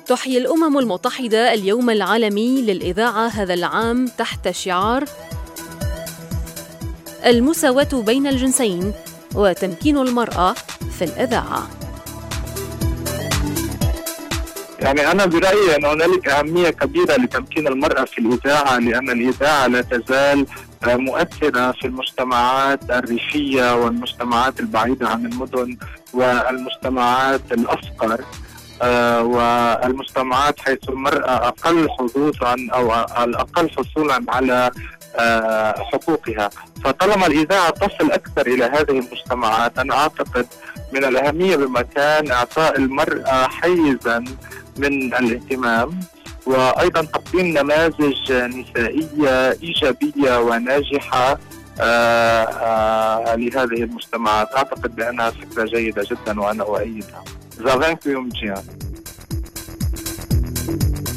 تحيي الأمم المتحدة اليوم العالمي للإذاعة هذا العام تحت شعار المساواة بين الجنسين وتمكين المرأة في الإذاعة. يعني أنا برأيي أن هنالك أهمية كبيرة لتمكين المرأة في الإذاعة، لأن الإذاعة لا تزال مؤثرة في المجتمعات الريفية والمجتمعات البعيدة عن المدن والمجتمعات الأفقر، والمجتمعات حيث المرأة أقل حظوظا أو الأقل حصولا على حقوقها. فطالما الإذاعة تصل أكثر إلى هذه المجتمعات، أنا أعتقد من الأهمية بمكان إعطاء المرأة حيزا من الاهتمام، وأيضا تقديم نماذج نسائية إيجابية وناجحة لهذه المجتمعات. أعتقد بأنها فكرة جيدة جدا وأنا أؤيدها. زافانكو يوم جيان.